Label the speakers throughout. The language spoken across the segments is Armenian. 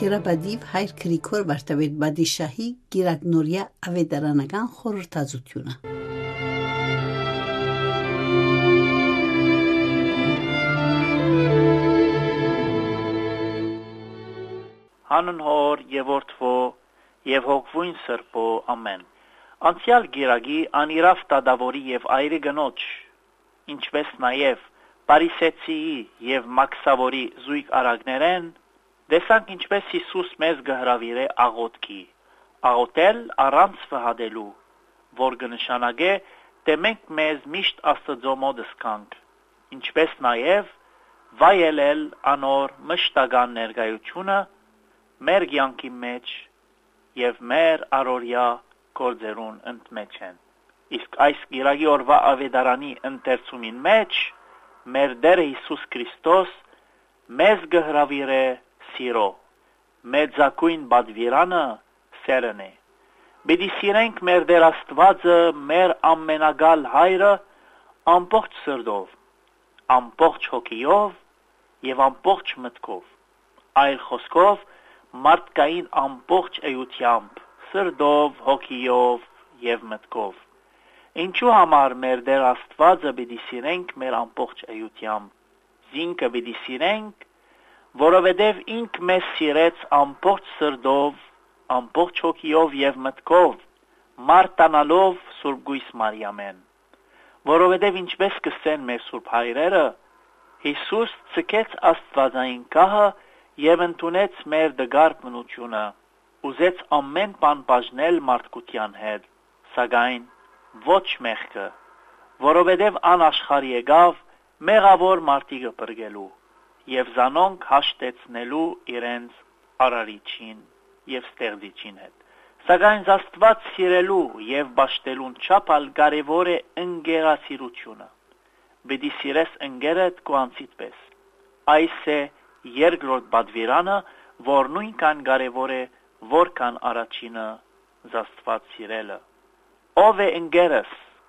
Speaker 1: Շիրաբադիվ հայր Գրիգոր Վարդապետ Բադիշահի գիրագնորյա ավետարանական խորհրդածությունը։
Speaker 2: Հանուն Հոր եւ Որդվո եւ Հոգվույն Սրբո ամեն։ Անցյալ գիրագի անիրավ տադավորի եւ այրի գնոջ, ինչպես նաեւ Պարիսեցիի եւ Մաքսավորի զույգ արագներեն, դեսանք ինչպես Հիսուս մեզ գհրավիրե աղոթքի, աղոթել առանց վհադելու, որ կնշանակե, թե մենք մեզ միշտ Աստծո մոտս կանք, ինչպես նաեւ վայելել անոր մշտական ներկայությունը մեր կյանքի մեջ եւ մեր առօրյա գործերուն ընդմեջ են։ Իսկ այս գիրագի օրվա ավետարանի ընթերցումին մեջ մեր Տերը Հիսուս Քրիստոս մեզ գհրավիրե սիրո, մեծակույն բադվիրանը սերն է։ Բիդի սիրենք մեր Տեր Աստվածը, մեր ամենագալ հայրը ամբողջ սրտով, ամբողջ հոգիով եւ ամբողջ մտքով, այլ խոսքով մարդկային ամբողջ էությամբ, սրտով, հոգիով եւ մտքով։ Ինչու համար մեր Տեր Աստվածը պիտի սիրենք մեր ամբողջ էությամբ, զինքը պիտի սիրենք, որովհետեւ ինք մեզ սիրեց ամբողջ սրտով, ամբողջ հոգիով եւ մտքով, մարտանալով Սուրբ Գույս Մարիամեն, որովհետեւ ինչպես կսեն մեր Սուրբ հայրերը, Հիսուս ցկեց Աստվածային գահը եւ ընդունեց մեր դգար բնությունը, ուզեց ամեն բան բաժնել մարդկության հետ, սակայն ոչ մեղքը, որովհետև անաշխարհ եկավ մեղավոր մարդիկը բրգելու եւ զանոնք հաշտեցնելու իրենց արարիչին եւ ստեղծիչին հետ։ Սակայն Աստված սիրելու եւ ճաշտելուն չափալ կարեւոր է ընկերասիրությունը։ Բիդի սիրես ընկերդ կողանցիդ պես։ Այս է երկրորդ բադվիրանը, որ նույնքան կարեւոր է, որքան առաջինը Աստված սիրելը։ Ով է ընկերս,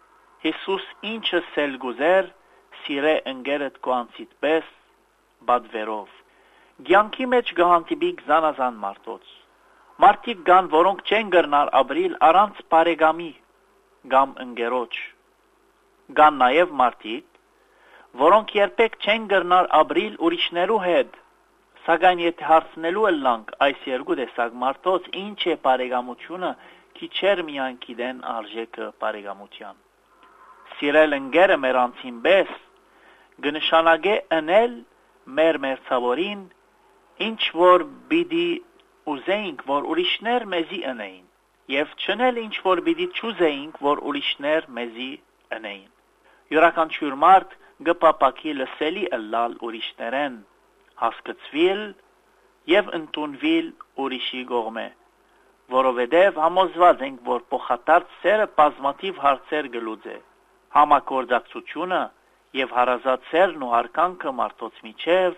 Speaker 2: Հիսուս ինչը սել գուզեր, սիրե ընկերդ կողանցիդ պես, բադվերով։ Գյանքի մեջ գհանտիբիկ զանազան մարդոց։ Մարդիկ կան, որոնք չեն գրնար ապրիլ առանց բարեկամի կամ ընկերոջ։ Կան նաև մարդիկ, որոնք երբեք չեն գրնար ապրիլ ուրիշներու հետ։ Սակայն եթե հարցնելու ելանք այս երկու տեսակ մարդոց ինչ է բարեկամությունը, քիչեր միայն գիտեն արժեքը բարեկամության։ Սիրել ընկերը մեր անձին պես կնշանակե ընել մեր մերձավորին, ինչ որ պիտի ուզեինք, որ ուրիշներ մեզի ընեին, եւ չնել ինչ որ պիտի չուզեինք, որ ուրիշներ մեզի ընեին։ Յուրաքանչյուր մարդ կպապակի լսելի ըլլալ ուրիշներեն, հասկացվիլ եւ ընդունվիլ ուրիշի կողմէ, որովհետեւ համոզված ենք, որ փոխադարձ սերը բազմաթիվ հարցեր կլուծե, համագործակցությունը եւ հարազատ սերն ու հարկանքը մարդոց միջև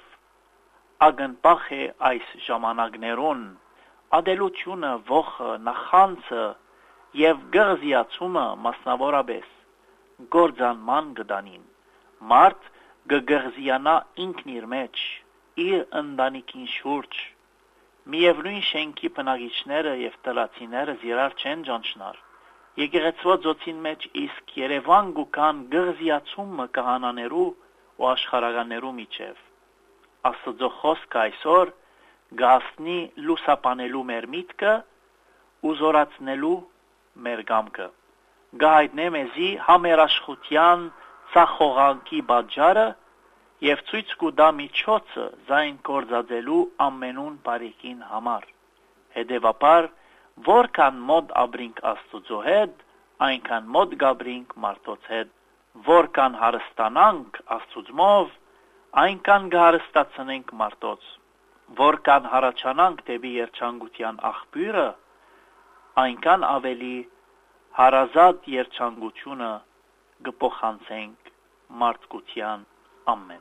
Speaker 2: ագնպախ է այս ժամանակներուն, ադելությունը, ողը, նախանցը եւ գղզիացումը մասնավորապես գործանման գտանին։ Մարդ կգղզիանա ինքն իր մեջ, իր ընտանիքին շուրջ, միևնույն շենքի բնակիչները եւ տլացիները զիրար չեն ճանչնար։ Եկեղեցվո ծոցին մեջ իսկ Երևան գուքան գղզիացումը կահանաներու ու աշխարհականներու միջև։ Աստծո խոսքը այսօր գասնի լուսապանելու մեր միտքը ու զորացնելու մեր կամքը։ Գայտնե մեզի համերաշխության ցախողանքի բաժարը եւ ցույց կուտա միջոցը զայն կորզածելու ամենուն բարիքին համար։ Հետևաբար, որքան մոտ ապրինք Աստծո հետ, այնքան մոտ գաբրինք մարդոց հետ, որքան հարստանանք Աստծոմով, այնքան կհարստացնենք մարդոց, որքան հարաճանանք դեպի երջանկության աղբյուրը, այնքան ավելի հարազատ երջանկությունը կփոխանցենք մարդկության ամեն։